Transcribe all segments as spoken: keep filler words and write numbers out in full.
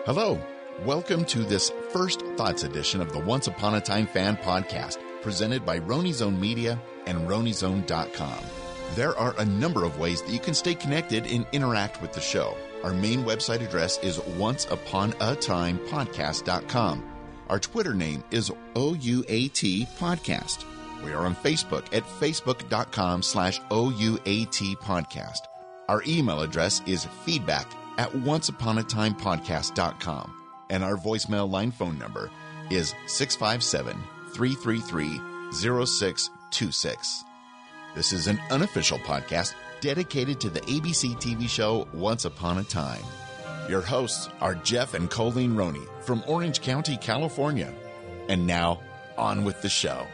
Hello. Welcome to this First Thoughts edition of the Once Upon a Time Fan Podcast, presented by RoniZone Media and Roni Zone dot com. There are a number of ways that you can stay connected and interact with the show. Our main website address is once upon a time podcast dot com. Our Twitter name is O U A T Podcast. We are on Facebook at facebook.com slash OUAT Podcast. Our email address is feedback at onceuponatimepodcast dot com. And our voicemail line phone number is six five seven, three three three, zero six two six. This is an unofficial podcast dedicated to the A B C T V show Once Upon a Time. Your hosts are Jeff and Colleen Roney from Orange County, California. And now, on with the show.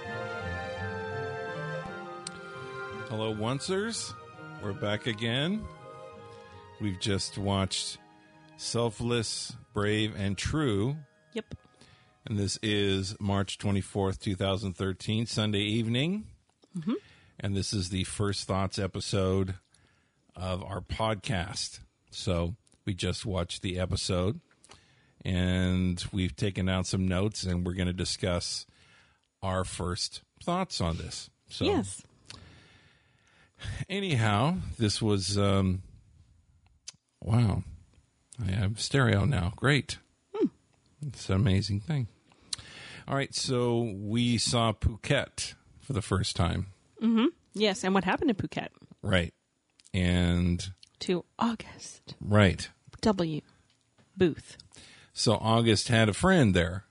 Hello, Oncers. We're back again. We've just watched Selfless, Brave, and True. Yep. And this is March twenty-fourth, twenty thirteen, Sunday evening. Mm-hmm. And this is the First Thoughts episode of our podcast. So we just watched the episode, and we've taken down some notes, and we're going to discuss our first thoughts on this. So, yes. Anyhow, this was, um, wow. I have stereo now. Great. Hmm. It's an amazing thing. All right, so we saw Phuket for the first time. Mm-hmm. Yes, and what happened to Phuket? Right. And... To August. Right. W. Booth. So August had a friend there.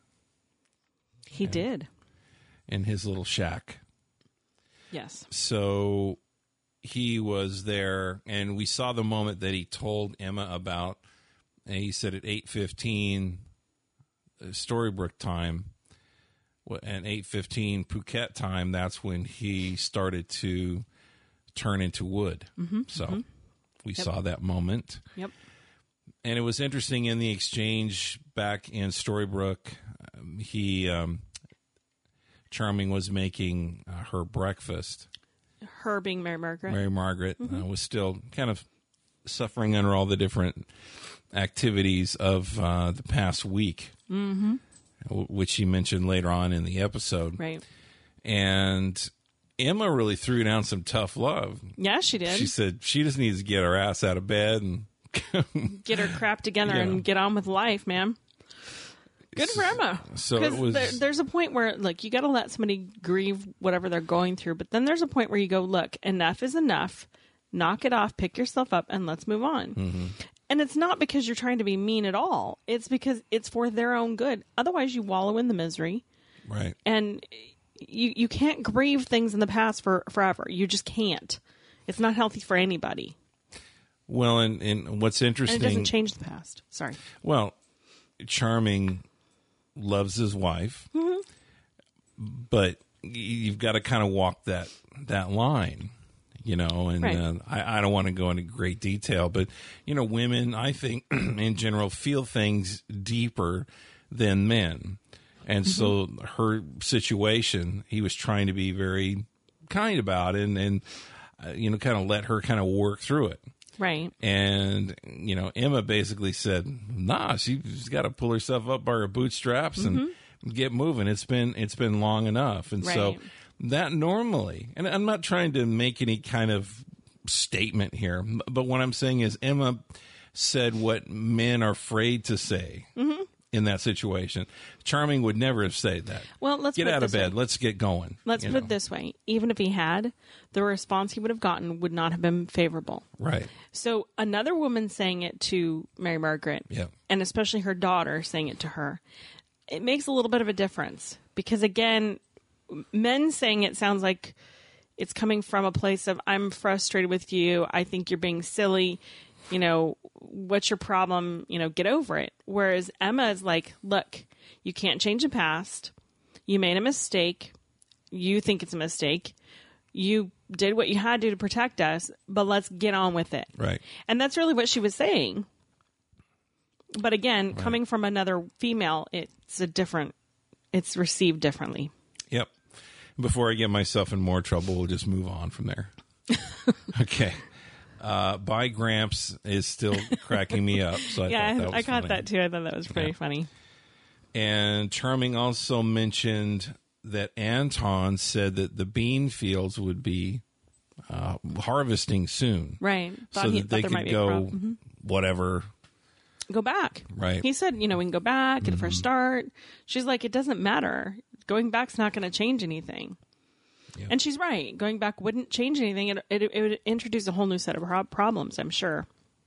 He and, did. In his little shack. Yes. So he was there, and we saw the moment that he told Emma about, and he said at eight fifteen Storybrooke time, and eight fifteen Phuket time, that's when he started to turn into wood. Mm-hmm, so mm-hmm. we yep. saw that moment. Yep. And it was interesting in the exchange back in Storybrooke. Um, he, um, Charming was making uh, her breakfast. Her being Mary Margaret. Mary Margaret mm-hmm. uh, was still kind of suffering under all the different activities of uh, the past week, mm-hmm. which she mentioned later on in the episode. Right. And Emma really threw down some tough love. Yeah, she did. She said she just needs to get her ass out of bed and get her crap together you know. and get on with life, man. Good for Emma. So it was, there, there's a point where, look, you got to let somebody grieve whatever they're going through, but then there's a point where you go, look, enough is enough. Knock it off, pick yourself up, and let's move on. Mm-hmm. And it's not because you're trying to be mean at all. It's because it's for their own good. Otherwise, you wallow in the misery. Right. And you you can't grieve things in the past for forever. You just can't. It's not healthy for anybody. Well, and, and what's interesting... And it doesn't change the past. Sorry. Well, Charming loves his wife, mm-hmm. but you've got to kind of walk that that line, you know, and right. uh, I, I don't want to go into great detail, but, you know, women, I think, in general, feel things deeper than men. And mm-hmm. so her situation, he was trying to be very kind about it and, and uh, you know, kind of let her kind of work through it. Right. And, you know, Emma basically said, nah, she's got to pull herself up by her bootstraps mm-hmm. and get moving. It's been, it's been long enough. And right. so that normally, and I'm not trying to make any kind of statement here, but what I'm saying is Emma said what men are afraid to say. Mm-hmm. In that situation, Charming would never have said that. Well, let's get put out of bed. Way. Let's get going. Let's put know. it this way: even if he had, the response he would have gotten would not have been favorable. Right. So another woman saying it to Mary Margaret, yeah. and especially her daughter saying it to her, it makes a little bit of a difference because again, men saying it sounds like it's coming from a place of I'm frustrated with you. I think you're being silly. You know, what's your problem? You know, get over it. Whereas Emma is like, look, you can't change the past. You made a mistake. You think it's a mistake. You did what you had to do to protect us, but let's get on with it. Right. And that's really what she was saying. But again, right. coming from another female, it's a different, it's received differently. Yep. Before I get myself in more trouble, we'll just move on from there. Okay. uh, by Gramps is still cracking me up. So I yeah, thought that was I caught funny. that too. I thought that was pretty Yeah. funny. And Charming also mentioned that Anton said that the bean fields would be uh, harvesting soon. Right. Thought So he, that thought they there might could be a go problem. Mhm. whatever. Go back. Right. He said, you know, we can go back, get a fresh start. She's like, it doesn't matter. Going back's not going to change anything. Yeah. And she's right. Going back wouldn't change anything. It, it, it would introduce a whole new set of pro- problems, I'm sure.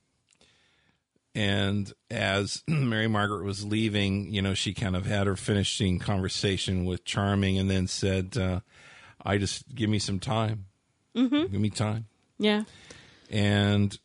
And as Mary Margaret was leaving, you know, she kind of had her finishing conversation with Charming and then said, uh, I just, give me some time. Mm-hmm. Give me time. Yeah. And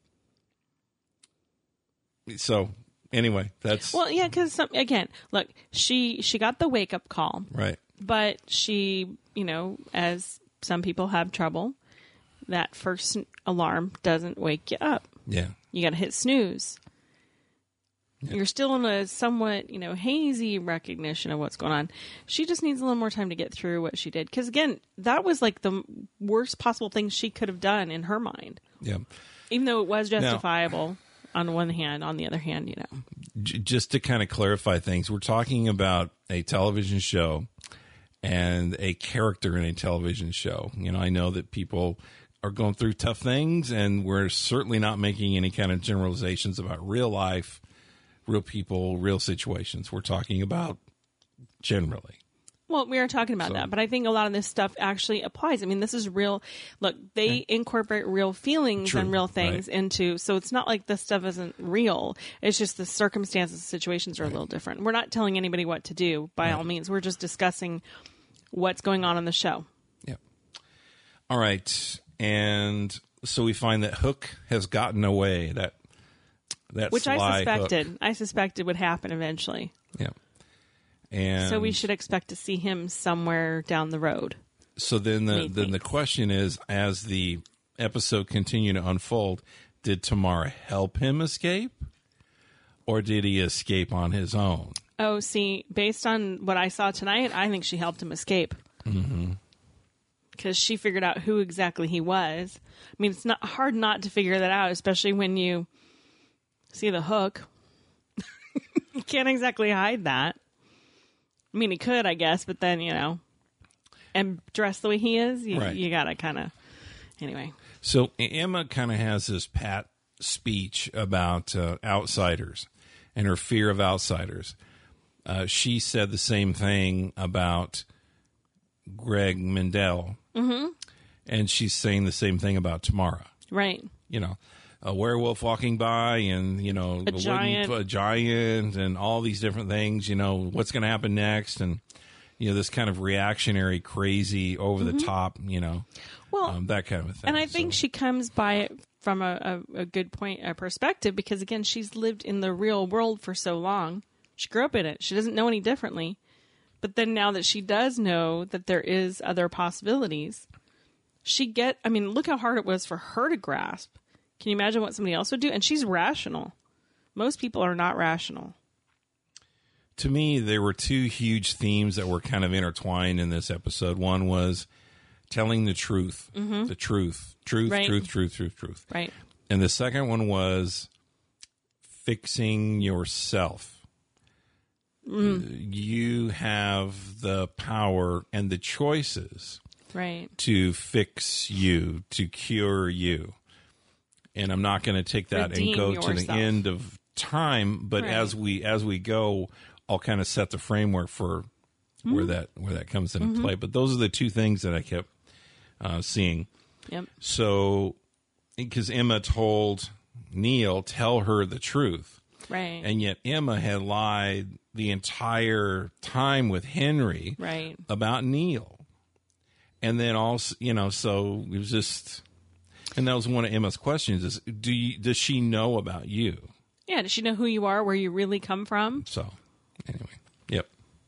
so, anyway, that's... Well, yeah, because, again, look, she she got the wake-up call. right. But she, you know, as some people have trouble, that first alarm doesn't wake you up. Yeah. You got to hit snooze. Yeah. You're still in a somewhat, you know, hazy recognition of what's going on. She just needs a little more time to get through what she did. Because, again, that was like the worst possible thing she could have done in her mind. Yeah. Even though it was justifiable on one hand, on the other hand, you know. J- just to kind of clarify things, we're talking about a television show and a character in a television show. You know, I know that people are going through tough things, and we're certainly not making any kind of generalizations about real life, real people, real situations. We're talking about generally. Well, we are talking about So- that, but I think a lot of this stuff actually applies. I mean, this is real. Look, they Right. incorporate real feelings True, and real things right. into, so it's not like this stuff isn't real. It's just the circumstances, situations are a little different. We're not telling anybody what to do, by all means. We're just discussing what's going on in the show. Yeah. All right. And so we find that Hook has gotten away. That that Which I sly suspected. Hook. I suspected would happen eventually. Yeah. And So we should expect to see him somewhere down the road. So then the Made then the things. question is, as the episode continued to unfold, did Tamara help him escape, or did he escape on his own? Oh, see, based on what I saw tonight, I think she helped him escape. Mm-hmm. Because she figured out who exactly he was. I mean, it's not hard not to figure that out, especially when you see the hook. You can't exactly hide that. I mean, he could, I guess, but then, you know, and dressed the way he is, you, Right. you gotta kind of, anyway. So Emma kind of has this pat speech about uh, outsiders and her fear of outsiders. Uh, she said the same thing about Greg Mendel, mm-hmm. and she's saying the same thing about Tamara. Right. You know, a werewolf walking by, and you know, A giant. wooden, a giant, and all these different things. You know, what's going to happen next, and you know, this kind of reactionary, crazy, over the top. You know, Well, um, that kind of a thing. and I think So, she comes by it from a, a, a good point, a perspective, because again, she's lived in the real world for so long. She grew up in it. She doesn't know any differently. But then now that she does know that there is other possibilities, she get, I mean, look how hard it was for her to grasp. Can you imagine what somebody else would do? And she's rational. Most people are not rational. to me, there were two huge themes that were kind of intertwined in this episode. One was telling the truth, the truth, truth, Right. truth, truth, truth, truth. Right. And the second one was fixing yourself. You have the power and the choices Right. to fix you, to cure you. And I'm not going to take that Redeem and go to the yourself. end of time, but Right. as we as we go, I'll kind of set the framework for Mm-hmm. where that where that comes into play. But those are the two things that I kept uh, seeing. Yep. So, because Emma told Neil, tell her the truth. Right. And yet Emma had lied the entire time with Henry right. about Neil. And then also, you know, so it was just, and that was one of Emma's questions is, do you, does she know about you? Yeah. Does she know who you are, where you really come from? So anyway, yep.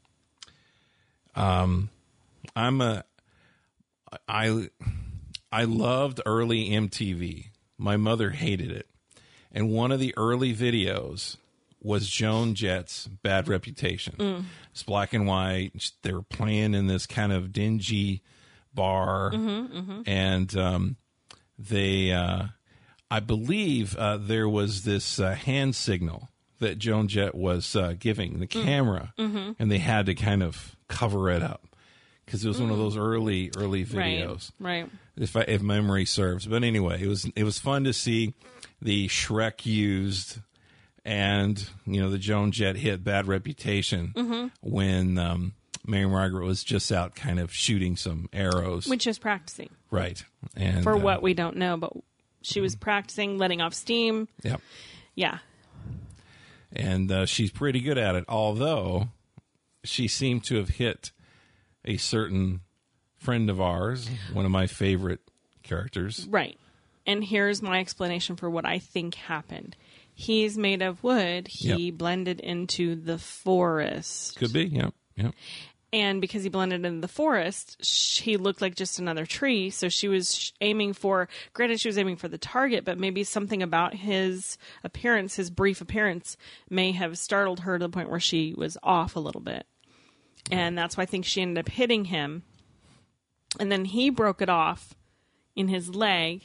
Um, I'm a, I, I loved early M T V. My mother hated it. And one of the early videos was Joan Jett's Bad Reputation. Mm. It's black and white. They were playing in this kind of dingy bar. Mm-hmm, mm-hmm. And um, they, uh, I believe uh, there was this uh, hand signal that Joan Jett was uh, giving the camera, mm-hmm. and they had to kind of cover it up because it was mm. one of those early, early videos. Right, right. If I, if memory serves. But anyway, it was it was fun to see the Shrek used, and you know the Joan Jett hit bad reputation mm-hmm. when um, Mary Margaret was just out kind of shooting some arrows, which is practicing, right? And for uh, what we don't know, but she was practicing letting off steam. Yeah, yeah, and uh, she's pretty good at it. Although she seemed to have hit a certain friend of ours, one of my favorite characters. Right. And here's my explanation for what I think happened. He's made of wood. He yep. blended into the forest. Could be, yeah. Yep. And because he blended into the forest, he looked like just another tree. So she was aiming for, granted she was aiming for the target, but maybe something about his appearance, his brief appearance, may have startled her to the point where she was off a little bit. And that's why I think she ended up hitting him. And then he broke it off in his leg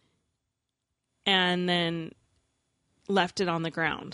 and then left it on the ground.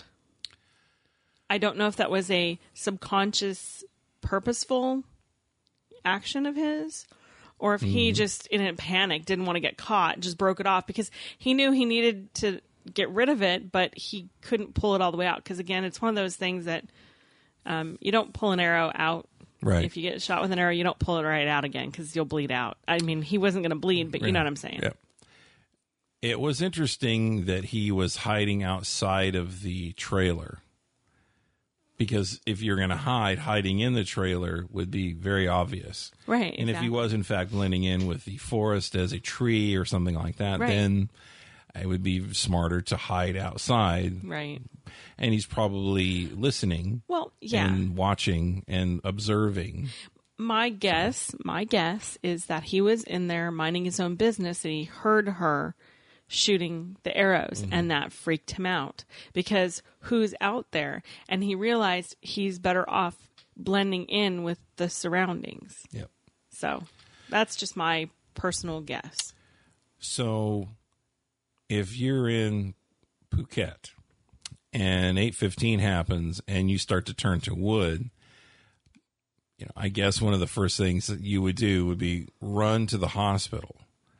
I don't know if that was a subconscious, purposeful action of his, or if mm. he just, in a panic, didn't want to get caught, just broke it off because he knew he needed to get rid of it, but he couldn't pull it all the way out. Because, again, it's one of those things that um, you don't pull an arrow out. Right. If you get shot with an arrow, you don't pull it right out again because you'll bleed out. I mean, he wasn't going to bleed, but you know what I'm saying. Yep. It was interesting that he was hiding outside of the trailer because if you're going to hide, hiding in the trailer would be very obvious. Right. And exactly. if he was, in fact, blending in with the forest as a tree or something like that, right. then it would be smarter to hide outside. Right. And he's probably listening. Well, yeah. And watching and observing. My guess, my guess is that he was in there minding his own business and he heard her shooting the arrows mm-hmm. and that freaked him out because who's out there? And he realized he's better off blending in with the surroundings. Yep. So that's just my personal guess. So if you're in Phuket and eight fifteen happens and you start to turn to wood, you know, I guess one of the first things that you would do would be run to the hospital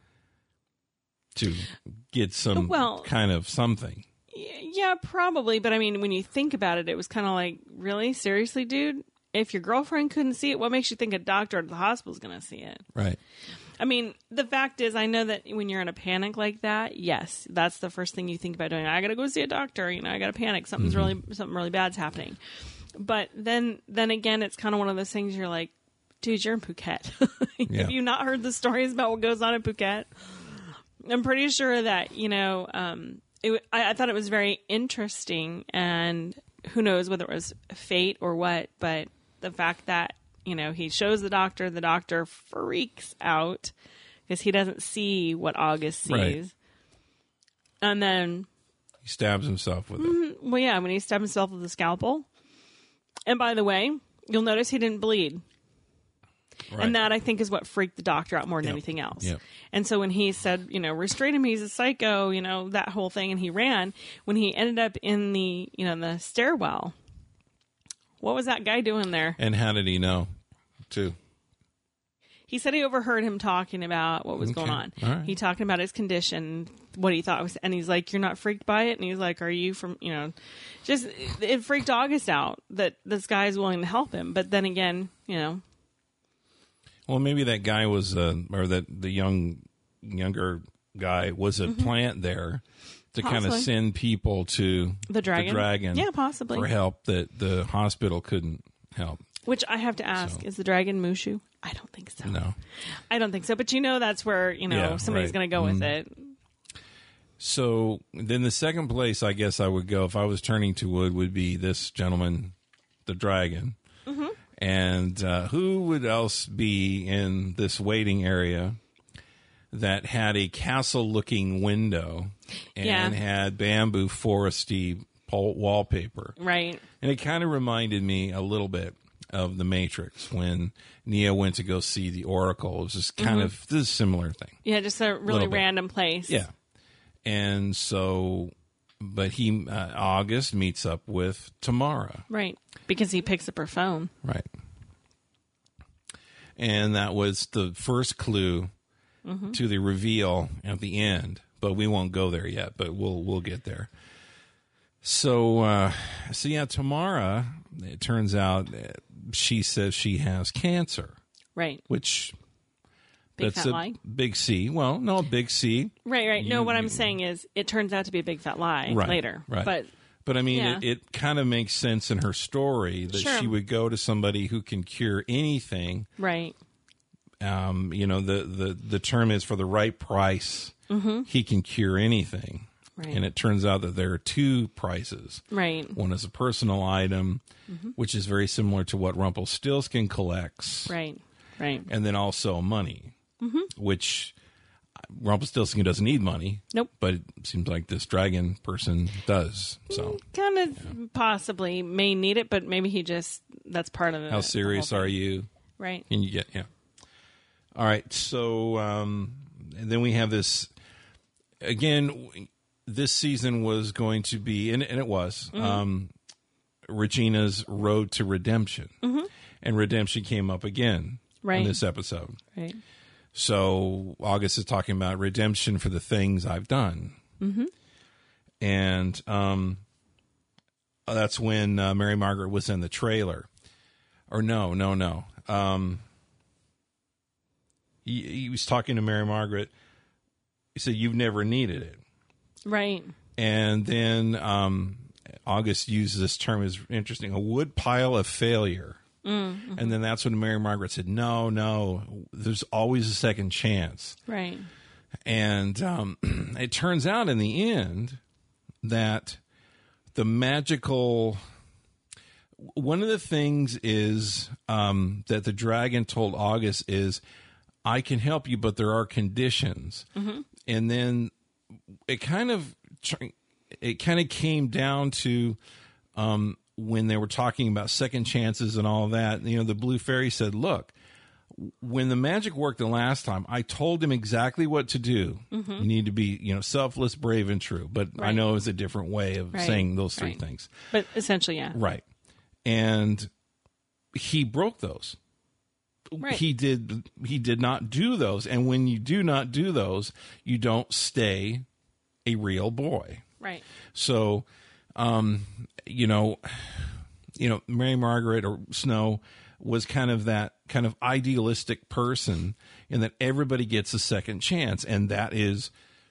to get some well, kind of something. Yeah, probably. But I mean, when you think about it, it was kind of like, really? Seriously, dude? If your girlfriend couldn't see it, what makes you think a doctor at the hospital is going to see it? Right. I mean, the fact is, I know that when you're in a panic like that, yes, that's the first thing you think about doing. I got to go see a doctor. You know, I got to panic. Something's mm-hmm. really, something really bad's happening. But then, then again, it's kind of one of those things you're like, dude, you're in Phuket. yeah. Have you not heard the stories about what goes on in Phuket? I'm pretty sure that, you know, um, it, I, I thought it was very interesting, and who knows whether it was fate or what, but the fact that, you know, he shows the doctor, the doctor freaks out because he doesn't see what August sees. Right. And then he stabs himself with mm, it. Well, yeah, when he stabbed himself with a scalpel. And by the way, you'll notice he didn't bleed. Right. And that, I think, is what freaked the doctor out more than yep. anything else. Yep. And so when he said, you know, restrain him, he's a psycho, you know, that whole thing, and he ran, when he ended up in the, you know, the stairwell, what was that guy doing there? And how did he know, too? He said he overheard him talking about what was okay. going on. Right. He talking about his condition, what he thought was, and he's like, "You're not freaked by it?" And he's like, "Are you from, you know?" Just it freaked August out that this guy is willing to help him. But then again, you know. Well, maybe that guy was, uh, or that the young, younger guy was a mm-hmm. plant there to possibly. kind of send people to the dragon. the dragon, yeah, possibly for help that the hospital couldn't help. Which I have to ask: so. Is the dragon Mushu? I don't think so. No, I don't think so. But you know, that's where you know yeah, somebody's right. going to go mm-hmm. with it. So then, the second place I guess I would go if I was turning to wood would be this gentleman, the dragon. Mm-hmm. And uh, who would else be in this waiting area that had a castle-looking window and yeah. had bamboo foresty wallpaper? Right. And it kind of reminded me a little bit of The Matrix when Neo went to go see the Oracle. It was just kind mm-hmm. of this similar thing. Yeah, just a really random place. Yeah. And so, but he, uh, August meets up with Tamara. Right. Because he picks up her phone. Right. And that was the first clue mm-hmm. to the reveal at the end. But we won't go there yet, but we'll we'll get there. So, uh, so yeah, Tamara, it turns out she says she has cancer. Right. Which... Big That's fat a lie? big C. Well, no, big C. Right, right. You, no, what I'm you, saying is it turns out to be a big fat lie right, later. Right. But but I mean, yeah. it, it kind of makes sense in her story that sure. she would go to somebody who can cure anything. Right. Um, you know, the, the, the term is for the right price, mm-hmm. he can cure anything. Right. And it turns out that there are two prices. Right. One is a personal item, mm-hmm. which is very similar to what Rumpelstiltskin collects. Right, right. And then also money. Mm-hmm. Which Rumpelstiltskin doesn't need money. Nope. But it seems like this dragon person does. So kind of yeah. possibly may need it, but maybe he just that's part of it. How serious are you? Right. Can you get yeah. All right. So um, and then we have this again. This season was going to be, and, and it was, mm-hmm. um, Regina's road to redemption, mm-hmm. and redemption came up again right. in this episode. Right. So August is talking about redemption for the things I've done. Mm-hmm. And um, that's when uh, Mary Margaret was in the trailer. Or no, no, no. Um, he, he was talking to Mary Margaret. He said, "You've never needed it." Right. And then um, August uses this term, is interesting, a wood pile of failure. Mm-hmm. And then that's when Mary Margaret said, no, no, there's always a second chance. Right. And um, it turns out in the end that the magical, one of the things is um, that the dragon told August is, I can help you, but there are conditions. Mm-hmm. And then it kind of, it kind of came down to, um, when they were talking about second chances and all that, you know, the Blue Fairy said, look, when the magic worked the last time, I told him exactly what to do. Mm-hmm. You need to be, you know, selfless, brave, and true. But right. I know it was a different way of right. saying those three right. things. But essentially, yeah. Right. And he broke those. Right. He did, he did not do those. And when you do not do those, you don't stay a real boy. Right. So, um, you know, you know, Mary Margaret or Snow was kind of that kind of idealistic person in that everybody gets a second chance. And that is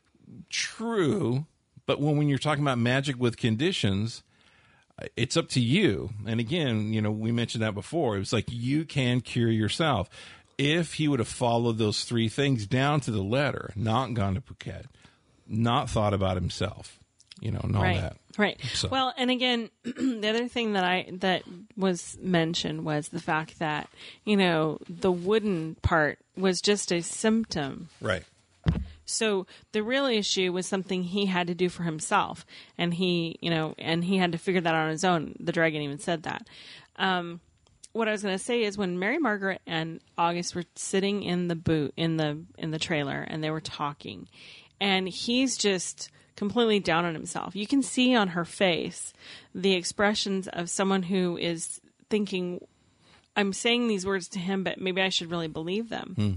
true. But when, when you're talking about magic with conditions, it's up to you. And again, you know, we mentioned that before. It was like, you can cure yourself. If he would have followed those three things down to the letter, not gone to Phuket, not thought about himself, you know, and all right. that. Right. So. Well, and again, the other thing that I that was mentioned was the fact that, you know, the wooden part was just a symptom. Right. So the real issue was something he had to do for himself, and he, you know, and he had to figure that out on his own. The dragon even said that. Um, what I was going to say is when Mary Margaret and August were sitting in the boot in the in the trailer, and they were talking, and he's just completely down on himself. You can see on her face the expressions of someone who is thinking, I'm saying these words to him, but maybe I should really believe them. Hmm.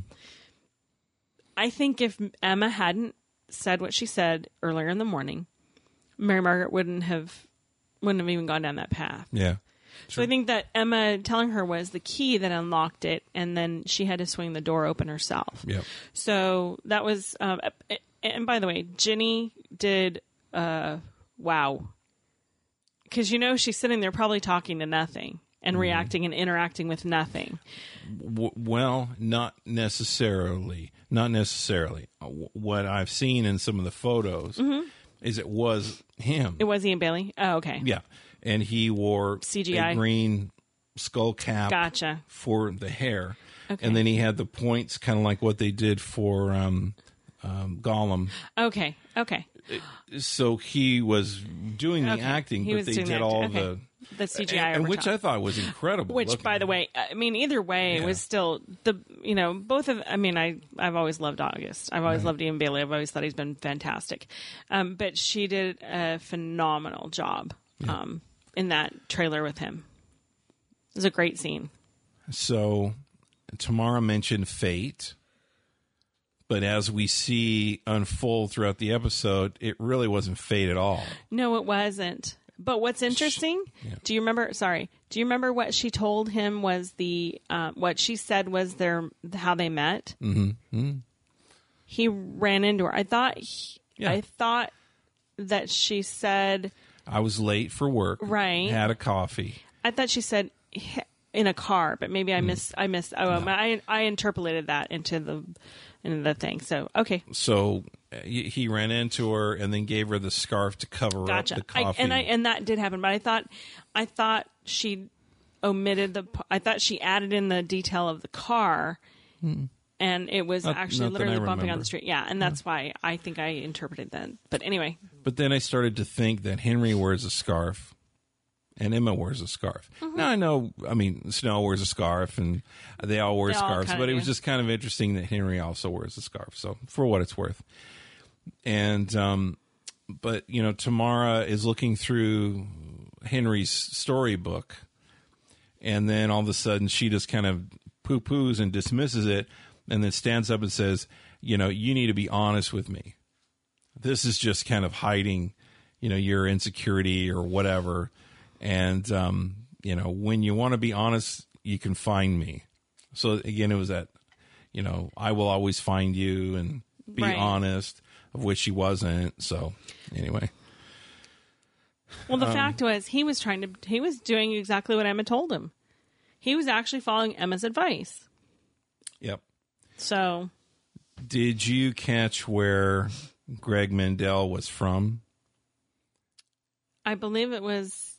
I think if Emma hadn't said what she said earlier in the morning, Mary Margaret wouldn't have wouldn't have even gone down that path. Yeah. So I think that Emma telling her was the key that unlocked it, and then she had to swing the door open herself. Yeah. So that was, um, and by the way, Ginny did, uh, wow. Because, you know, she's sitting there probably talking to nothing and mm-hmm. reacting and interacting with nothing. W- well, not necessarily. Not necessarily. What I've seen in some of the photos mm-hmm. is it was him. It was Ian Bailey? Oh, okay. Yeah. And he wore C G I. a green skull cap gotcha. for the hair. Okay. And then he had the points kind of like what they did for um, um, Gollum. Okay. Okay. So he was doing the okay. acting, he but was they doing did the all okay. the the C G I, and, and over which top. I thought was incredible. Which, looking. by the way, I mean, either way, Yeah. it was still the you know both of. I mean, I I've always loved August. I've always Right. loved Ian Bailey. I've always thought he's been fantastic. Um, but she did a phenomenal job um, in that trailer with him. It was a great scene. So, Tamara mentioned fate, but as we see unfold throughout the episode, it really wasn't fate at all. No, it wasn't. But what's interesting? Yeah. Do you remember? Sorry, do you remember what she told him was the uh, what she said was their how they met? Mm-hmm. Mm-hmm. He ran into her. I thought. He, Yeah. I thought that she said. I was late for work. Right. Had a coffee. I thought she said in a car, but maybe I missed. I missed. Oh, No. I I interpolated that into the into the thing. So okay, So uh, he he ran into her and then gave her the scarf to cover gotcha. up the I, coffee. and I and that did happen, but I thought I thought she omitted the. I thought she added in the detail of the car. And it was Not- actually not that I literally bumping on remember. the street. Yeah, and that's why I think I interpreted that. But anyway, But then I started to think that Henry wears a scarf and Emma wears a scarf. Mm-hmm. Now I know, I mean, Snow wears a scarf and they all wear They all scarves, kinda but it was do. just kind of interesting that Henry also wears a scarf. So for what it's worth. And, um, but, you know, Tamara is looking through Henry's storybook and then all of a sudden she just kind of poo-poos and dismisses it and then stands up and says, you know, you need to be honest with me. This is just kind of hiding, you know, your insecurity or whatever. And, um, you know, when you want to be honest, you can find me. So again, it was that, you know, I will always find you and be Right. honest, of which she wasn't. So anyway. well, the Um, fact was he was trying to. He was doing exactly what Emma told him. He was actually following Emma's advice. Yep. So Did you catch where Greg Mendel was from? I believe it was.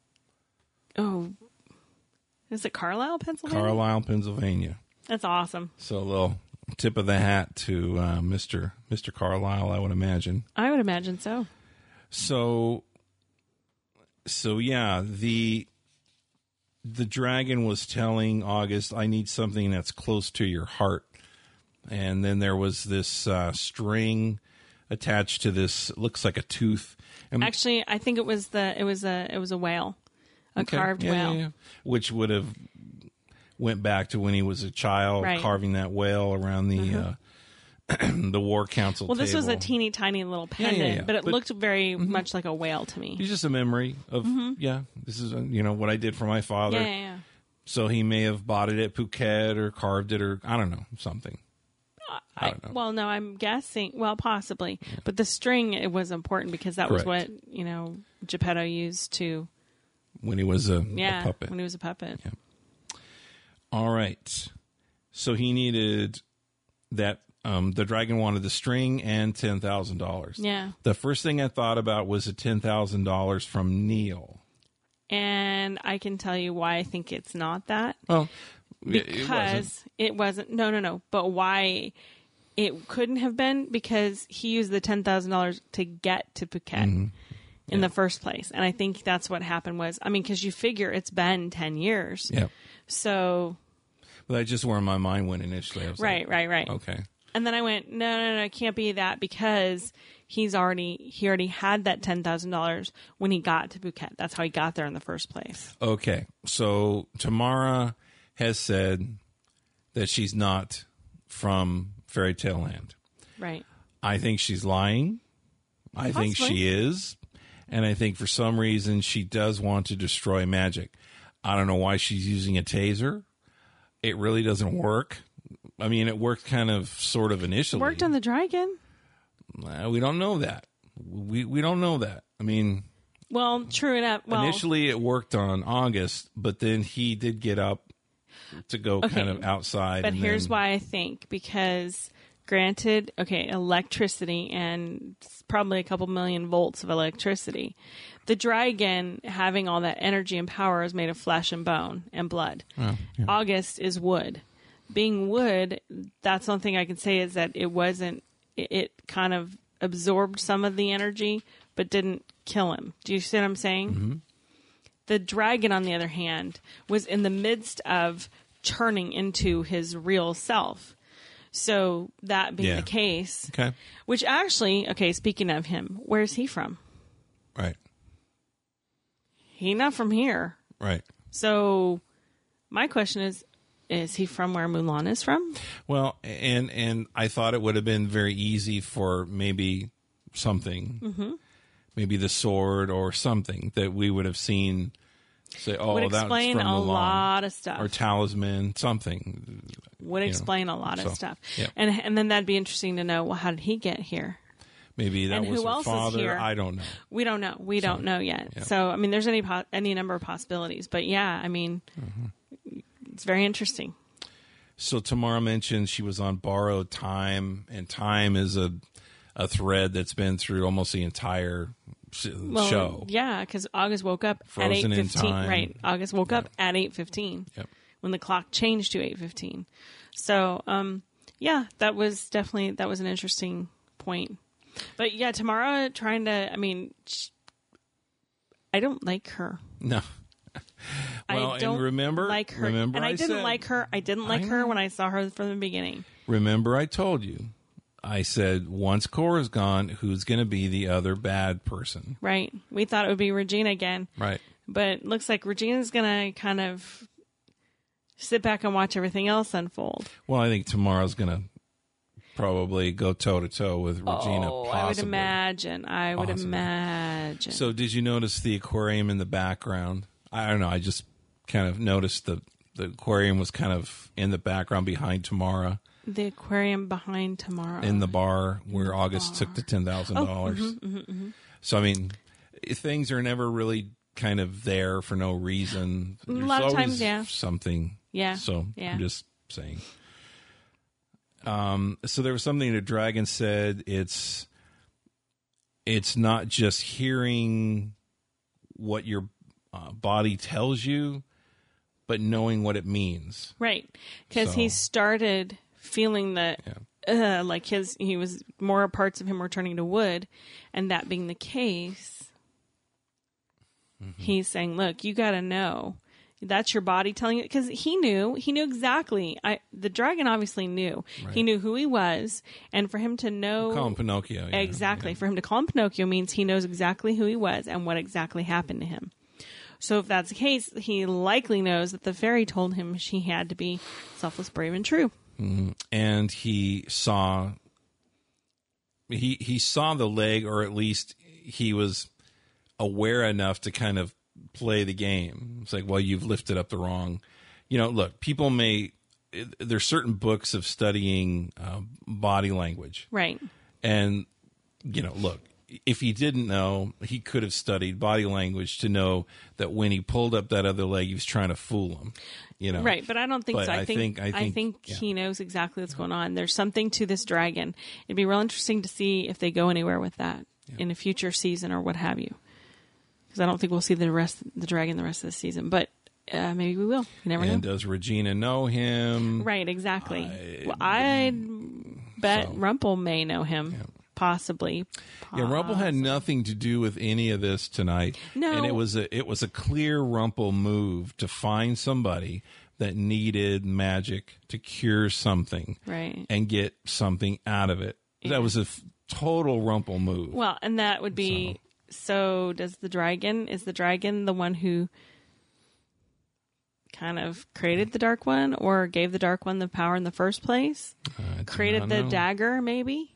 Oh, is it Carlisle, Pennsylvania? Carlisle, Pennsylvania. That's awesome. So a little tip of the hat to uh, Mister Mister Carlisle, I would imagine. I would imagine so. So, so yeah, the the dragon was telling August, "I need something that's close to your heart." And then there was this uh, string attached to this. Looks like a tooth. And Actually, I think it was the it was a it was a whale, a okay, carved yeah, whale. yeah, yeah. Which would have went back to when he was a child, Right. carving that whale around the uh, the war council. Well, this was a table. teeny tiny little Yeah, yeah, pendant, yeah. but it But- looked very much like a whale to me. It's just a memory of yeah. This is uh, you know what I did for my father. Yeah, yeah, yeah. So he may have bought it at Phuket or carved it or I don't know something. I don't know. Well, no, I'm guessing. Well, possibly, but the string it was important because that was Correct. what you know Geppetto used to. When he was a, Yeah, a puppet. when he was a puppet. All right. So he needed that. Um, the dragon wanted the string and ten thousand dollars. Yeah, The first thing I thought about was the ten thousand dollars from Neil. and I can tell you why I think it's not that. Well, it- it wasn't. Because it wasn't. No, no, no. But why it couldn't have been because he used the ten thousand dollars to get to Phuket Mm-hmm. in the first place, and I think that's what happened. Was I mean, because you figure it's been ten years, Yeah. so But that's just where my mind went initially. I was right, like, right, right. okay. And then I went, no, no, no, it can't be that because he's already he already had that ten thousand dollars when he got to Phuket. That's how he got there in the first place. Okay. So Tamara has said that she's not from Fairy Tale Land. Right. I think she's lying. I think Possibly. she is. And I think for some reason she does want to destroy magic. I don't know why she's using a taser. It really doesn't work. I mean, it worked kind of sort of initially. Worked on the dragon. Uh, we don't know that. We we don't know that. I mean, Well, true enough. Well, initially it worked on August, but then he did get up to go Okay. kind of outside. But and here's then- why I think because granted, okay, electricity and probably a couple million volts of electricity. The dragon having all that energy and power is made of flesh and bone and blood. Oh, yeah. August is wood. Being wood, that's one thing I can say is that it wasn't, it, it kind of absorbed some of the energy, but didn't kill him. Do you see what I'm saying? Mm-hmm. The dragon, on the other hand, was in the midst of turning into his real self. So that being Yeah. the case, Okay. which actually, okay, speaking of him, where's he from? Right. He not from here. Right. So my question is, is he from where Mulan is from? Well, and and I thought it would have been very easy for maybe something, Mm-hmm. maybe the sword or something that we would have seen. Say, oh, Would that's explain from a Mulan. lot of stuff. Or talisman, something. Would you know, explain a lot of so, stuff. yeah. And and then that'd be interesting to know, well, how did he get here? Maybe that And was who her else is father. here? I don't know. We don't know. We don't know yet. yeah. So, I mean, there's any po- any number of possibilities. But yeah, I mean, Mm-hmm. it's very interesting. So Tamara mentioned she was on borrowed time, and time is a a thread that's been through almost the entire sh- Well, show. yeah, because August woke up Frozen at in eight fifteen. time. Right. August woke up at eight fifteen Yep. when the clock changed to eight fifteen. So, um, yeah, that was definitely, that was an interesting point. But yeah, Tamara trying to, I mean, sh- I don't like her. No. Well, I don't and remember, like her. remember and I, I didn't said- like her. I didn't like I her know. when I saw her from the beginning. Remember, I told you. I said once Cora's gone, who's going to be the other bad person? Right. We thought it would be Regina again. Right. But it looks like Regina's going to kind of sit back and watch everything else unfold. Well, I think tomorrow's going to probably go toe to toe with Regina. Oh, possibly. I would imagine. I would Possibly. imagine. So, did you notice the aquarium in the background? I don't know. I just kind of noticed the the aquarium was kind of in the background behind Tamara the aquarium behind Tomorrow. in the bar where August took the ten thousand Oh, dollars. mm-hmm, mm-hmm, mm-hmm. So, I mean, things are never really kind of there for no reason. A There's lot of always times, yeah. something. Yeah. So Yeah. I'm just saying. Um, so there was something that Dragon said. It's it's not just hearing what your uh, body tells you, but knowing what it means. Right. Because he So- started feeling that Yeah. uh, like his, he was more parts of him were turning to wood. And that being the case, Mm-hmm. he's saying, look, you got to know. That's your body telling you, because he knew, he knew exactly. I, the dragon obviously knew. Right. He knew who he was, and for him to know Call him Pinocchio. yeah, exactly, yeah. for him to call him Pinocchio means he knows exactly who he was and what exactly happened to him. So if that's the case, he likely knows that the fairy told him she had to be selfless, brave, and true. And he saw he he saw the leg, or at least he was aware enough to kind of play the game. It's like, well, you've lifted up the wrong, you know, look, people may, there's certain books of studying uh, body language. Right. And, you know, look, if he didn't know, he could have studied body language to know that when he pulled up that other leg, he was trying to fool him, you know. Right, but I don't think But so. I, I think, think- I I think- think yeah. he knows exactly what's going on. There's something to this dragon. It'd be real interesting to see if they go anywhere with that in a future season or what have you. Because I don't think we'll see the rest, the dragon, the rest of the season. But uh, maybe we will. You never And know. does Regina know him? Right, exactly. I- well, I'd bet so- Rumple may know him, possibly. Yeah, Rumple had nothing to do with any of this tonight. No. And it was a it was a clear Rumple move to find somebody that needed magic to cure something Right. and get something out of it. That was a f- total Rumple move. Well, and that would be. So, does the dragon? Is the dragon the one who kind of created the Dark One, or gave the Dark One the power in the first place? I do Created not the know. dagger, maybe.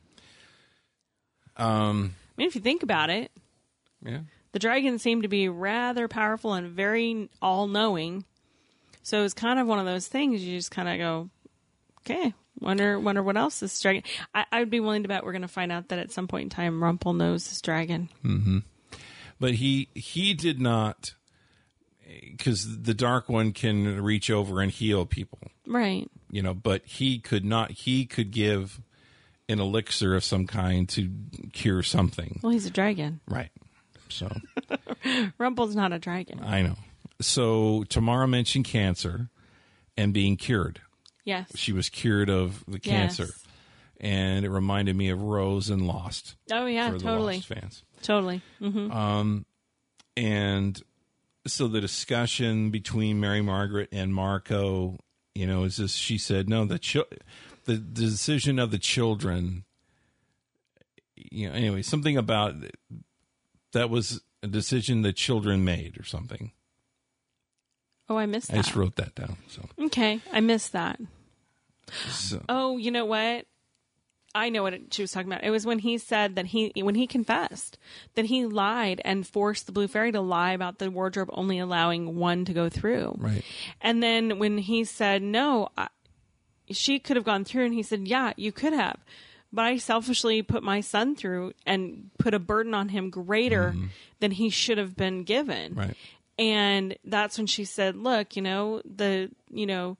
Um, I mean, if you think about it, yeah. the dragon seemed to be rather powerful and very all-knowing. So it's kind of one of those things you just kind of go, okay, wonder wonder what else this dragon. I, I would be willing to bet we're going to find out that at some point in time, Rumple knows this dragon. But he he did not, because the Dark One can reach over and heal people, Right. you know. But he could not. He could give an elixir of some kind to cure something. Well, he's a dragon. Right. So Rumple's not a dragon. I know. So Tamara mentioned cancer and being cured. Yes. She was cured of the cancer, Yes. and it reminded me of Rose and Lost. Oh, yeah, for the totally. Lost fans. Totally. hmm And so the discussion between Mary Margaret and Marco, you know, is this? She said, no, the chi- the, the decision of the children. You know, anyway, something about that was a decision the children made, or something. Oh, I missed that. I just wrote that down. So okay, I missed that. So. Oh, you know what? I know what it, she was talking about. It was when he said that he, when he confessed that he lied and forced the Blue Fairy to lie about the wardrobe only allowing one to go through. Right. And then when he said, no, I, she could have gone through, and he said, yeah, you could have. But I selfishly put my son through and put a burden on him greater mm-hmm. than he should have been given. Right. And that's when she said, look, you know, the, you know,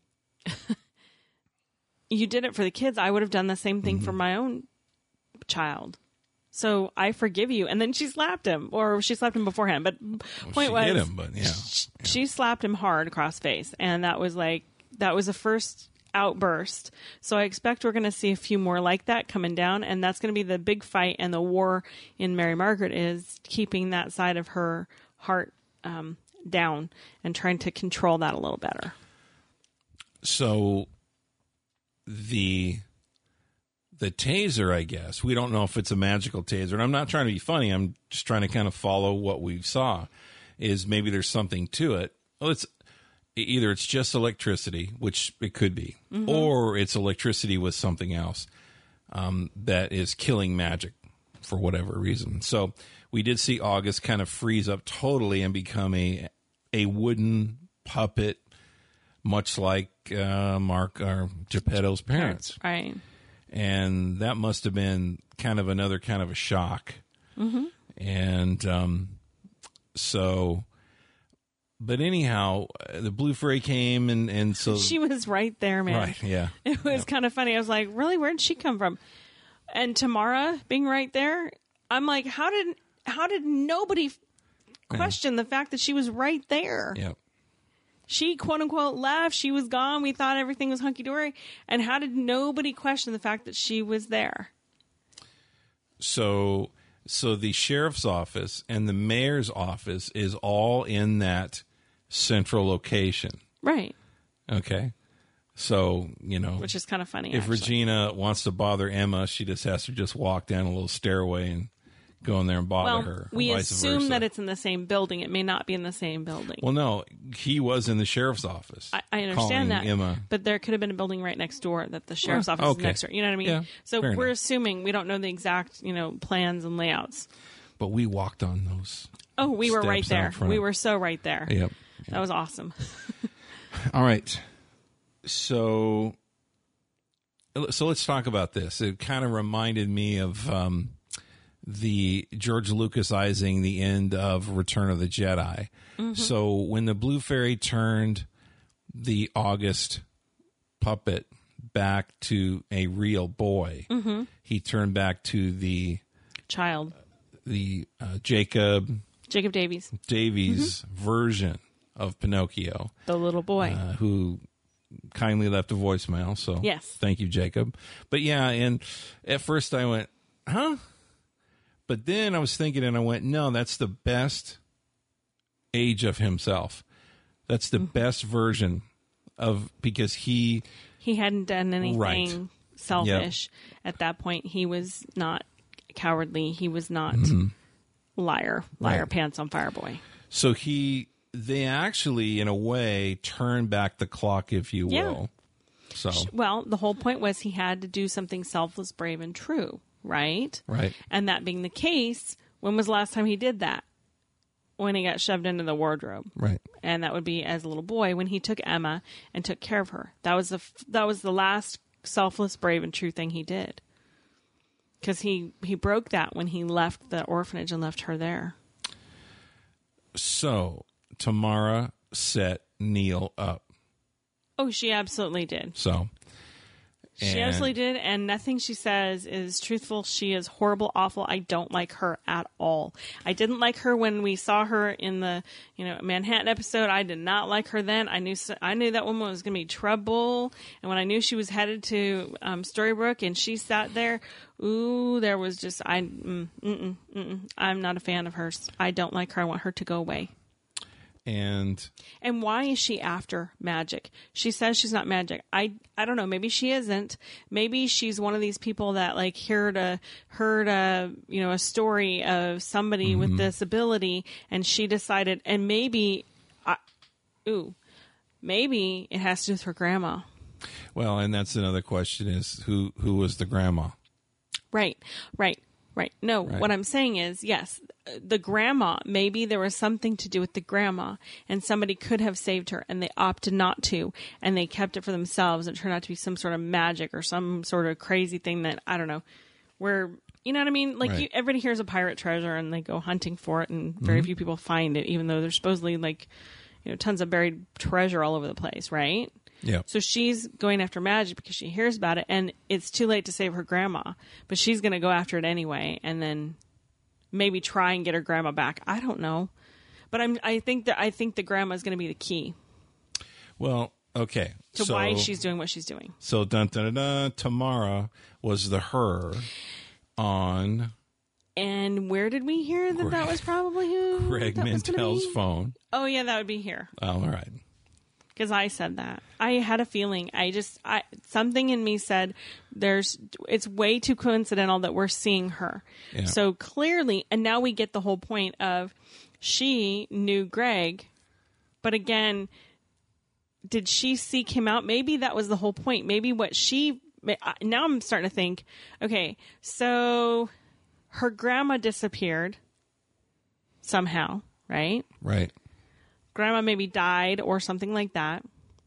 you did it for the kids. I would have done the same thing mm-hmm. for my own child. So I forgive you. And then she slapped him, or she slapped him beforehand. But well, point she was, hit him, but yeah. She, yeah. she slapped him hard across face. And that was like, that was the first outburst. So I expect we're going to see a few more like that coming down. And that's going to be the big fight and the war in Mary Margaret, is keeping that side of her heart um, down and trying to control that a little better. So the the taser, I guess, we don't know if it's a magical taser, and I'm not trying to be funny, I'm just trying to kind of follow what we saw, is maybe there's something to it. Well, it's either it's just electricity, which it could be, mm-hmm. or it's electricity with something else um, that is killing magic for whatever reason. So we did see August kind of freeze up totally and become a a wooden puppet, much like uh, Mark or Geppetto's parents. Right. And that must have been kind of another kind of a shock. Mm-hmm. And um, so, but anyhow, the Blue Fairy came, and, and so... She was right there, man. Right, yeah. It was yeah. kind of funny. I was like, really? Where'd she come from? And Tamara being right there, I'm like, how did how did nobody question yeah. the fact that she was right there? Yeah. She, quote unquote, left. She was gone. We thought everything was hunky-dory. And how did nobody question the fact that she was there? So, so the sheriff's office and the mayor's office is all in that central location. Right. Okay. So, you know. Which is kind of funny, If actually. Regina wants to bother Emma, she just has to just walk down a little stairway and go in there and bother well, her. We vice assume versa. that it's in the same building. It may not be in the same building. Well, no, he was in the sheriff's office. I, I understand that. Emma. But there could have been a building right next door that the sheriff's Well, office okay. is next door. You know what I mean? Yeah, so fair we're enough. assuming we don't know the exact, you know, plans and layouts. But we walked on those. Oh, we were right steps out there. front. We were so right there. Yep. That was awesome. All right. So, so let's talk about this. It kind of reminded me of um, the George Lucasizing the end of Return of the Jedi. Mm-hmm. So when the Blue Fairy turned the August puppet back to a real boy, mm-hmm. he turned back to the child, the uh, Jacob Jacob Davies Davies mm-hmm. version of Pinocchio, the little boy uh, who kindly left a voicemail. So yes, thank you, Jacob. But yeah, and at first I went, huh? But then I was thinking, and I went, no, that's the best age of himself. That's the mm-hmm. best version of, because he he hadn't done anything right. selfish yep. at that point. He was not cowardly. He was not mm-hmm. liar, liar, right. pants on fire boy. So he, they actually, in a way, turned back the clock, if you yeah. will. So well, the whole point was he had to do something selfless, brave, and true. Right? Right. And that being the case, when was the last time he did that? When he got shoved into the wardrobe. Right. And that would be as a little boy when he took Emma and took care of her. That was the that was the last selfless, brave, and true thing he did. Because he, he broke that when he left the orphanage and left her there. So, Tamara set Neil up. Oh, she absolutely did. So... She And absolutely did, and nothing she says is truthful. She is horrible, awful. I don't like her at all. I didn't like her when we saw her in the, you know, Manhattan episode. I did not like her then. I knew I knew that woman was going to be trouble, and when I knew she was headed to um, Storybrooke and she sat there, ooh, there was just I. Mm, mm-mm, mm-mm. I'm not a fan of hers. I don't like her. I want her to go away. And and why is she after magic? She says she's not magic. I I don't know. Maybe she isn't. Maybe she's one of these people that like heard a heard a you know a story of somebody mm-hmm. with this ability, and she decided. And maybe, I, ooh, maybe it has to do with her grandma. Well, and that's another question: is who who was the grandma? Right, right, right. No, right. What I'm saying is, yes, the grandma, maybe there was something to do with the grandma, and somebody could have saved her, and they opted not to, and they kept it for themselves, and it turned out to be some sort of magic or some sort of crazy thing that, I don't know, where, you know what I mean? Like, right. you, everybody hears a pirate treasure, and they go hunting for it, and very mm-hmm. few people find it, even though there's supposedly, like, you know, tons of buried treasure all over the place, right? Yeah. So she's going after magic because she hears about it, and it's too late to save her grandma, but she's going to go after it anyway, and then maybe try and get her grandma back. I don't know, but I'm. I think that I think the grandma is going to be the key. Well, okay. To so, why she's doing what she's doing. So, dun dun dun, dun Tamara was the her on. And where did we hear that Greg, that was probably who? Greg Mintel's phone. Oh yeah, that would be here. All right. Because I said that. I had a feeling. I just, I something in me said, "There's." It's way too coincidental that we're seeing her. Yeah. So clearly, and now we get the whole point of she knew Greg, but again, did she seek him out? Maybe that was the whole point. Maybe what she. Now I'm starting to think. Okay, so her grandma disappeared somehow, right? Right. Grandma maybe died or something like that.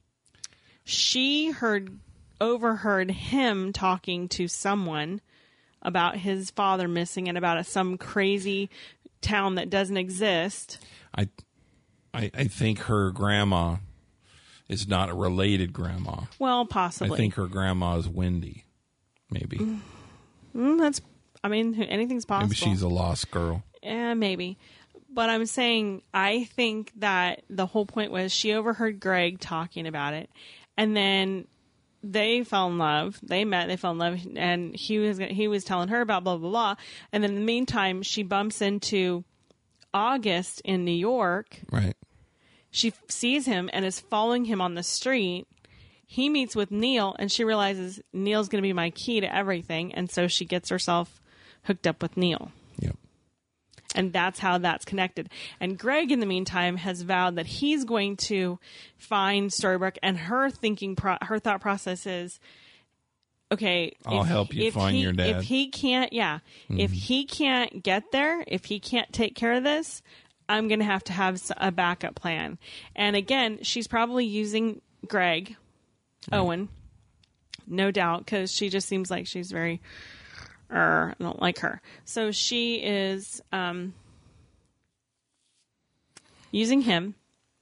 She heard, overheard him talking to someone about his father missing and about a, some crazy town that doesn't exist. I, I, I think her grandma is not a related grandma. Well, possibly. I think her grandma is Wendy, maybe. Mm, that's, I mean, anything's possible. Maybe she's a lost girl. Yeah, maybe. But I'm saying, I think that the whole point was she overheard Greg talking about it, and then they fell in love. They met, they fell in love, and he was he was telling her about blah, blah, blah. And then in the meantime, she bumps into August in New York. Right. She sees him and is following him on the street. He meets with Neil, and she realizes Neil's going to be my key to everything, and so she gets herself hooked up with Neil. Yep. And that's how that's connected. And Greg, in the meantime, has vowed that he's going to find Storybrooke. And her thinking, pro- her thought process is, okay, I'll if, help you if find he, your dad. If he can't, yeah, mm-hmm. if he can't get there, if he can't take care of this, I'm going to have to have a backup plan. And again, she's probably using Greg, right. Owen, no doubt, because she just seems like she's very. Or I don't like her. So she is um, using him,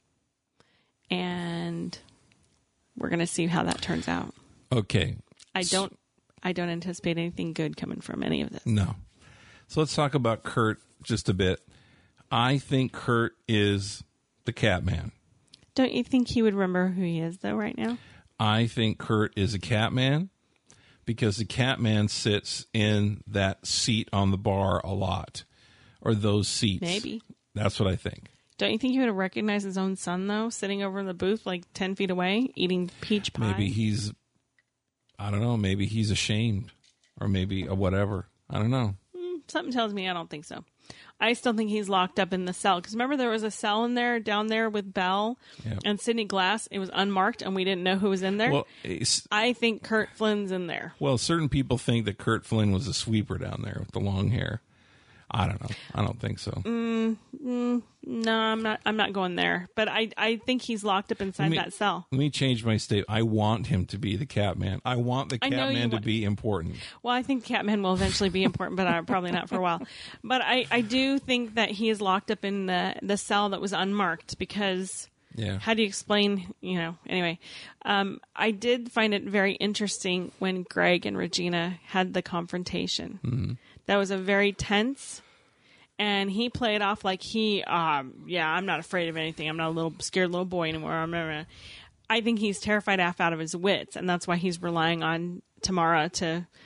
and we're going to see how that turns out. Okay. I don't. I don't anticipate anything good coming from any of this. No. So let's talk about Kurt just a bit. I think Kurt is the Catman. Don't you think he would remember who he is, though, right now? I think Kurt is a Catman. Because the Catman sits in that seat on the bar a lot. Or those seats. Maybe. That's what I think. Don't you think he would have recognized his own son, though, sitting over in the booth like ten feet away, eating peach pie? Maybe he's, I don't know, maybe he's ashamed. Or maybe a whatever. I don't know. Mm, something tells me I don't think so. I still think he's locked up in the cell. Because remember, there was a cell in there, down there with Belle yep. and Sidney Glass. It was unmarked, and we didn't know who was in there. Well, I think Kurt Flynn's in there. Well, certain people think that Kurt Flynn was a sweeper down there with the long hair. I don't know. I don't think so. Mm, mm, no, I'm not. I'm not going there. But I, I think he's locked up inside me, that cell. Let me change my statement. I want him to be the Catman. I want the Catman to want, be important. Well, I think Catman will eventually be important, but uh, probably not for a while. But I, I do think that he is locked up in the the cell that was unmarked because. Yeah. How do you explain? You know. Anyway, um, I did find it very interesting when Greg and Regina had the confrontation. Mm-hmm. That was a very tense, and he played off like he, um, yeah, I'm not afraid of anything. I'm not a little scared little boy anymore. I'm never, I think he's terrified half out of his wits, and that's why he's relying on Tamara to,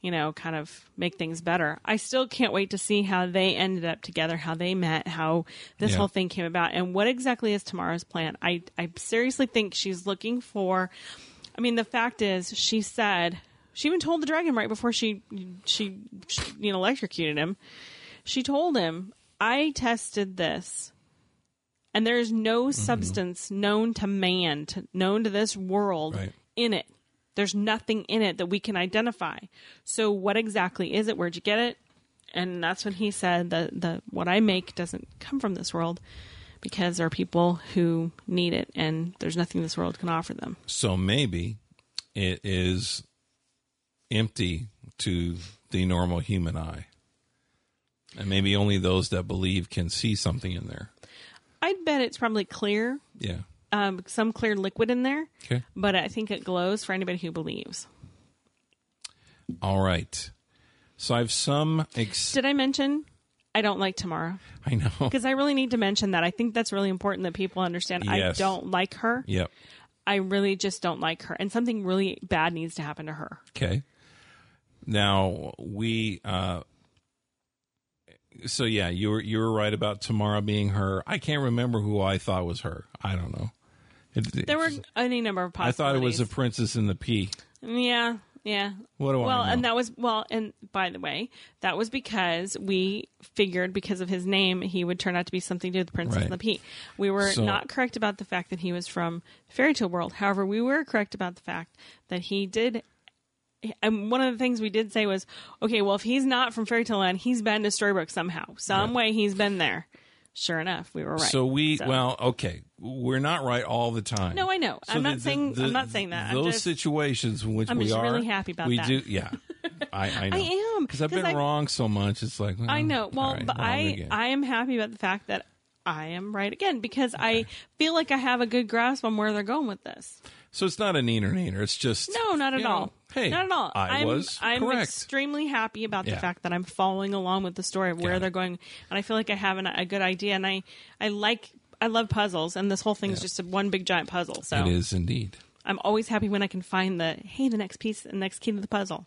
you know, kind of make things better. I still can't wait to see how they ended up together, how they met, how this Yeah. whole thing came about, and what exactly is Tamara's plan. I, I seriously think she's looking for, I mean, the fact is, she said, she even told the dragon right before she, she, she you know, electrocuted him. She told him, I tested this, and there is no mm-hmm. substance known to man, to, known to this world right. in it. There's nothing in it that we can identify. So what exactly is it? Where'd you get it? And that's when he said that the what I make doesn't come from this world, because there are people who need it, and there's nothing this world can offer them. So maybe it is empty to the normal human eye. And maybe only those that believe can see something in there. I'd bet it's probably clear. Yeah. Um, some clear liquid in there, okay. but I think it glows for anybody who believes. All right. So I have some... Ex- Did I mention I don't like Tamara? I know. Because I really need to mention that. I think that's really important that people understand. Yes. I don't like her. Yep. I really just don't like her. And something really bad needs to happen to her. Okay. Now, we... Uh, so, yeah, you were, you were right about Tamara being her. I can't remember who I thought was her. I don't know. It, there were any number of possibilities. I thought it was a Princess in the Pea. Yeah, yeah. What do well, I know? and that was well, and by the way, that was because we figured because of his name, he would turn out to be something to do with Princess right. in the Pea. We were so, not correct about the fact that he was from Fairy Tale World. However, we were correct about the fact that he did. And one of the things we did say was, okay, well, if he's not from Fairy Tale Land, he's been to Storybrooke somehow, some yeah. way he's been there. Sure enough, we were right. So we, so. well, okay, we're not right all the time. No, I know. So I'm the, not saying. the, I'm not saying that. Those I'm just, situations in which I'm we just are, really happy about we that. do. Yeah, I, I know. I am because I've been I, wrong so much. It's like well, I know. Well, right, but I, again. I am happy about the fact that I am right again, because okay. I feel like I have a good grasp on where they're going with this. So it's not a neener neener. It's just no, not at all. Know, hey, not at all. I I'm, was I'm correct. extremely happy about yeah. the fact that I'm following along with the story of where Got they're it. going, and I feel like I have an, a good idea. And I, I like, I love puzzles, and this whole thing yeah. is just a one big giant puzzle. So it is indeed. I'm always happy when I can find the hey, the next piece, the next key to the puzzle.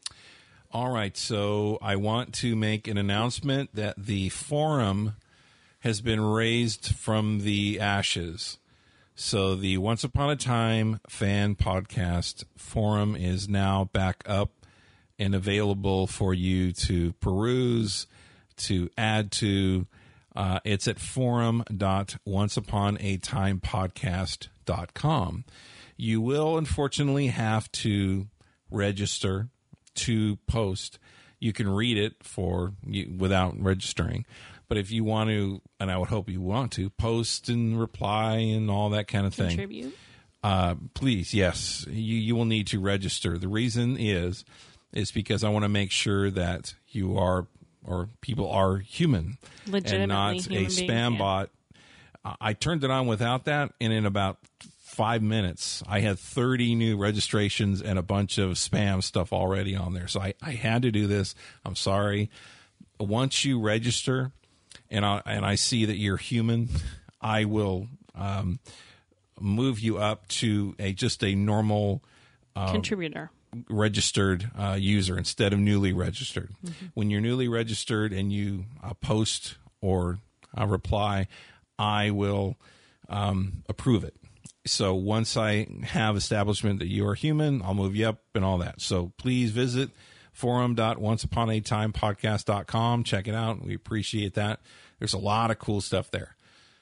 All right, so I want to make an announcement that the forum has been raised from the ashes. So the Once Upon a Time fan podcast forum is now back up and available for you to peruse, to add to. Uh, it's at forum dot once upon a time podcast dot com. You will, unfortunately, have to register to post. You can read it for you without registering. But if you want to, and I would hope you want to, post and reply and all that kind of thing. Contribute. Uh, please, yes, you, you will need to register. The reason is, is because I want to make sure that you are, or people are human. Legitimately and not human a spam beings, yeah. bot. I turned it on without that, and in about five minutes, I had thirty new registrations and a bunch of spam stuff already on there. So I, I had to do this. I'm sorry. Once you register, and I, and I see that you're human, I will um, move you up to a just a normal um, contributor, registered uh, user instead of newly registered. Mm-hmm. When you're newly registered and you uh, post or uh, reply, I will um, approve it. So once I have establishment that you are human, I'll move you up and all that. So please visit forum dot once upon a time podcast dot com. Check it out. We appreciate that. There's a lot of cool stuff there.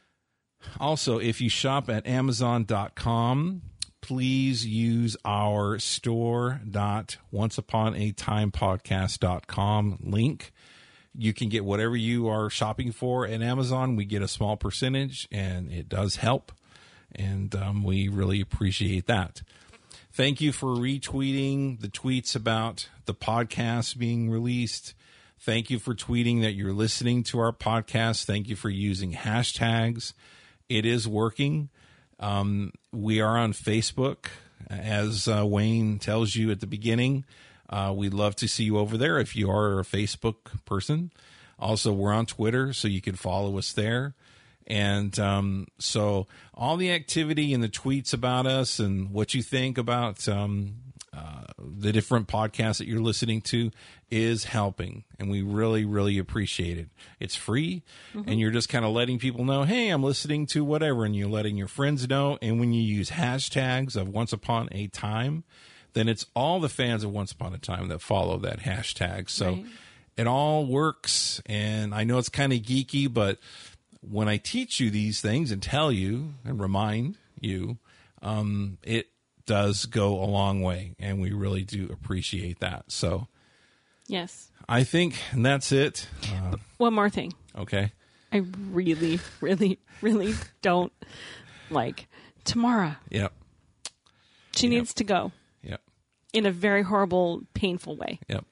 Also, if you shop at amazon dot com, please use our store dot once upon a time podcast dot com link. You can get whatever you are shopping for at Amazon. We get a small percentage, and it does help. And um, we really appreciate that. Thank you for retweeting the tweets about the podcast being released. Thank you for tweeting that you're listening to our podcast. Thank you for using hashtags. It is working. Um, we are on Facebook, as uh, Wayne tells you at the beginning. Uh, we'd love to see you over there if you are a Facebook person. Also, we're on Twitter, so you can follow us there. And um, so all the activity and the tweets about us and what you think about um, uh, the different podcasts that you're listening to is helping, and we really, really appreciate it. It's free, mm-hmm. and you're just kind of letting people know, hey, I'm listening to whatever, and you're letting your friends know. And when you use hashtags of Once Upon a Time, then it's all the fans of Once Upon a Time that follow that hashtag. So right. It all works, and I know it's kind of geeky, but when I teach you these things and tell you and remind you, um, it does go a long way, and we really do appreciate that. So, yes, I think that's it. Uh, One more thing. Okay. I really, really, really don't like Tamara. Yep. She yep. needs to go. Yep. In a very horrible, painful way. Yep.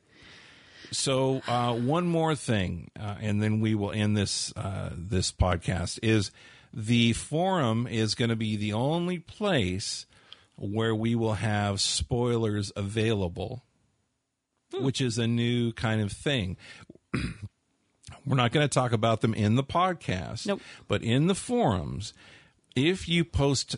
So uh, one more thing, uh, and then we will end this uh, this podcast, is the forum is going to be the only place where we will have spoilers available, hmm. which is a new kind of thing. We're not going to talk about them in the podcast, nope. but in the forums, if you post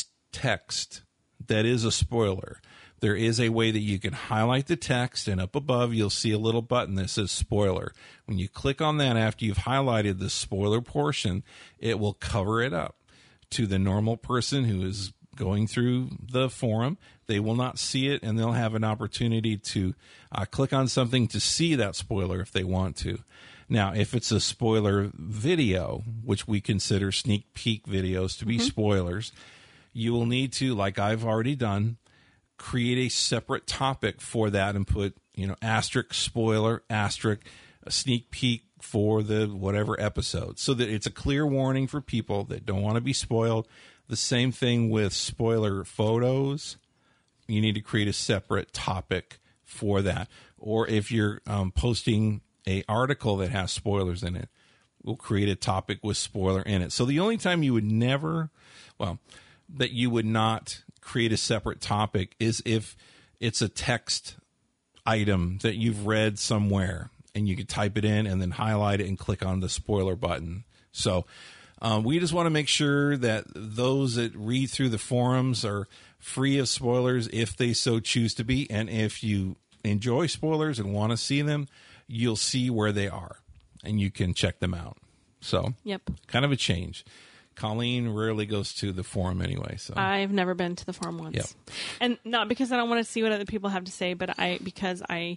text that is a spoiler, there is a way that you can highlight the text, and up above you'll see a little button that says spoiler. When you click on that after you've highlighted the spoiler portion, it will cover it up. To the normal person who is going through the forum, they will not see it, and they'll have an opportunity to uh, click on something to see that spoiler if they want to. Now, if it's a spoiler video, which we consider sneak peek videos to be mm-hmm. spoilers, you will need to, like I've already done, create a separate topic for that and put, you know, asterisk spoiler, asterisk a sneak peek for the whatever episode, so that it's a clear warning for people that don't want to be spoiled. The same thing with spoiler photos. You need to create a separate topic for that. Or if you're um, posting a article that has spoilers in it, we'll create a topic with spoiler in it. So the only time you would never, well, that you would not create a separate topic is if it's a text item that you've read somewhere, and you could type it in and then highlight it and click on the spoiler button. So um, we just want to make sure that those that read through the forums are free of spoilers if they so choose to be. And if you enjoy spoilers and want to see them, you'll see where they are and you can check them out. So yep. Kind of a change. Colleen rarely goes to the forum anyway. So I've never been to the forum once. Yep. And not because I don't want to see what other people have to say, but I because I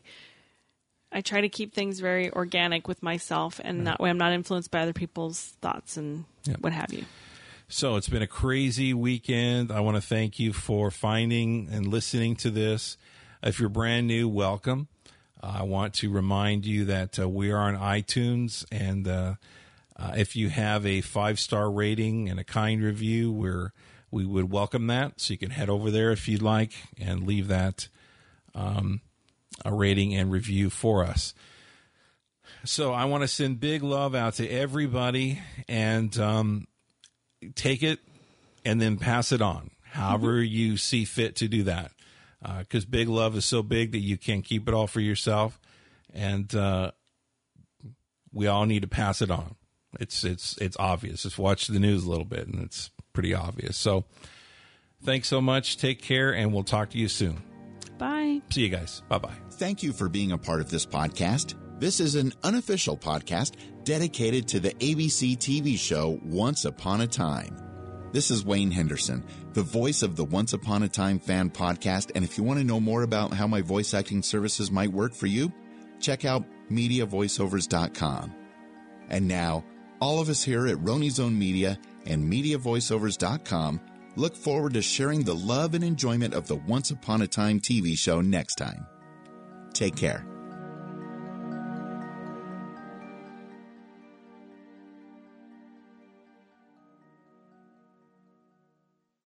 I try to keep things very organic with myself, and right. that way I'm not influenced by other people's thoughts and yep. what have you. So it's been a crazy weekend. I want to thank you for finding and listening to this. If you're brand new, welcome. Uh, I want to remind you that uh, we are on iTunes, and uh, uh, if you have a five-star rating and a kind review, we're, we would welcome that. So you can head over there if you'd like and leave that um, a rating and review for us. So I want to send big love out to everybody, and um, take it and then pass it on, however mm-hmm. you see fit to do that. Because uh, big love is so big that you can't keep it all for yourself, and uh, we all need to pass it on. It's it's it's obvious. Just watch the news a little bit, and it's pretty obvious. So, thanks so much. Take care, and we'll talk to you soon. Bye. See you guys. Bye bye. Thank you for being a part of this podcast. This is an unofficial podcast dedicated to the A B C T V show Once Upon a Time. This is Wayne Henderson, the voice of the Once Upon a Time fan podcast. And if you want to know more about how my voice acting services might work for you, check out media voiceovers dot com. And now, all of us here at Rony Zone Media and media voiceovers dot com look forward to sharing the love and enjoyment of the Once Upon a Time T V show next time. Take care.